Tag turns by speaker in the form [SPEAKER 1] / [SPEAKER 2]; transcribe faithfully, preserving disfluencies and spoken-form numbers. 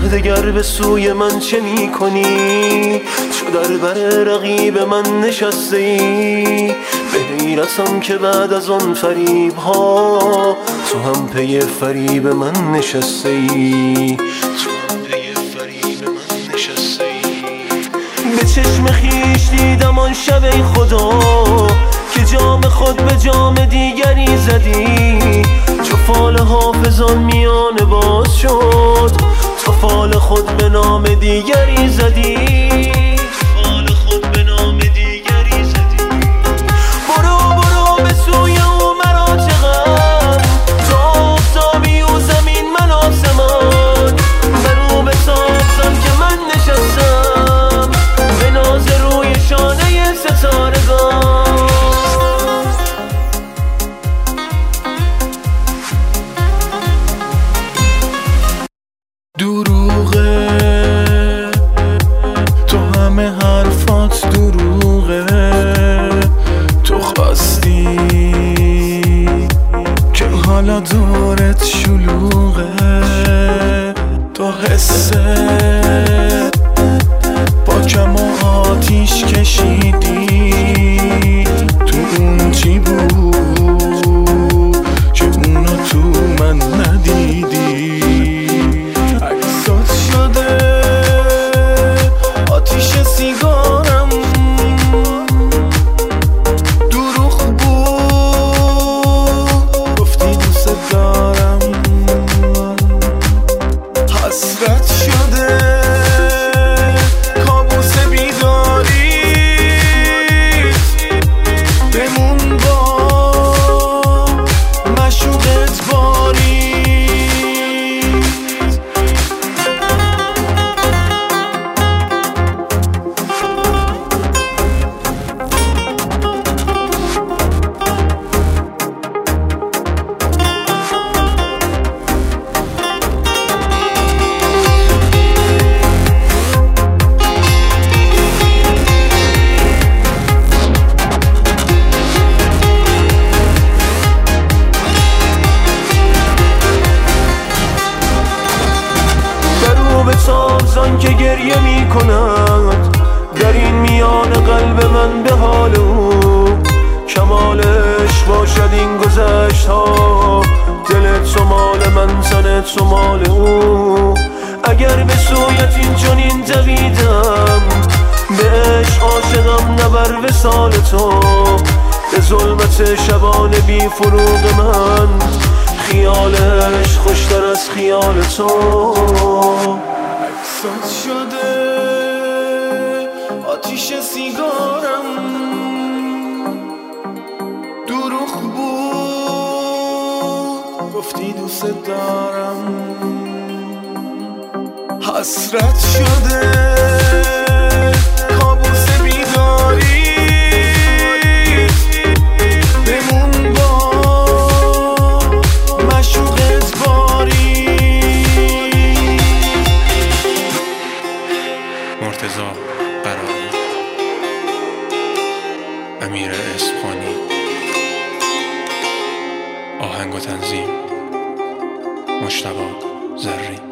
[SPEAKER 1] دگر به سوی من چه می کنی؟ چو در بر رقیب من نشسته ای، به حیرتم که بعد از آن فریب ها تو هم پی فریب من نشسته ای، تو هم پی فریب من نشسته ای. به چشم خیش دیدم آن شب ای خدا که جام خود به جام دیگری زدی، چو فال حافظان میانه باز شد تو فال خود به نام دیگری زدی، فال خود به نام دیگری زدی. برو برو به سوی او مرا چه غم، تو آفتابی و زمین من آسمان، برو به سازم که من نشستم به ناز روی شانه ستارگان.
[SPEAKER 2] دروغه تو همه حرفات دروغه، تو خواستی که حالا دورت شلوغه، تو حسه با کم و آتیش کشیدی، تو اون چی بود که اونو تو من ندیدی. آتیش سیگارم دروغ بود، گفتی دوست دارم، حسرت شده کابوس بیداریت، بمون با مشوقت باری.
[SPEAKER 1] به تابزان که گریه می کند در این میان قلب من به حال او، کمالش باشد این گذشت ها، دل تو مال من تن تو مال او. اگر به سویت این چنین دویدم به عشق عاشقم نبر وصال تو، به ظلمت شبان بی فروغ من خیالش خوشتر از خیال تو.
[SPEAKER 2] احساس شده آتیش سیگارم دروغ بود، گفتی دوست دارم، حسرت شده کابوس بیداری، بمون با مشوقت باری.
[SPEAKER 3] مرتضی قرایی، امیر اصفهانی، آهنگ و تنظیم مجتبی زرین.